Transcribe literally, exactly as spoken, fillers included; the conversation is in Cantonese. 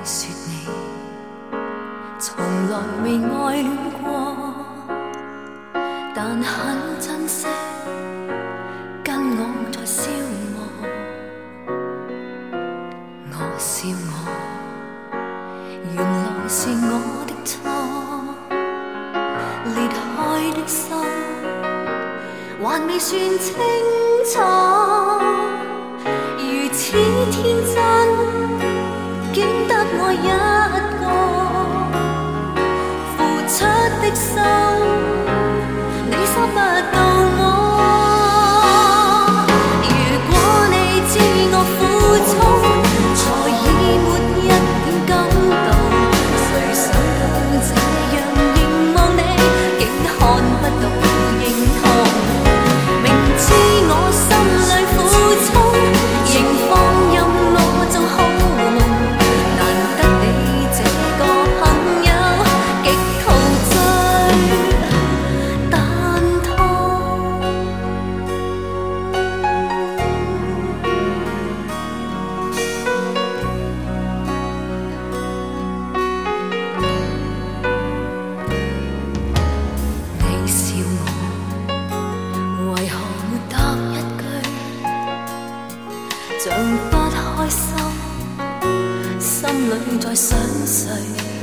说你从来未爱恋过，但很珍惜跟我在消磨。我笑我，原來是我的錯，裂開的心還未算清楚，如此天真，竟得我一個，付出的心，你收不到我。如果你知我苦衷，才已沒一點感動，誰想到這樣凝望你，竟看不到認同。明知我心裏苦衷，仍放任我做好夢，難得你這個朋友極陶醉蛋痛。你笑我，為何沒答一句，像不開心，心裏在想誰？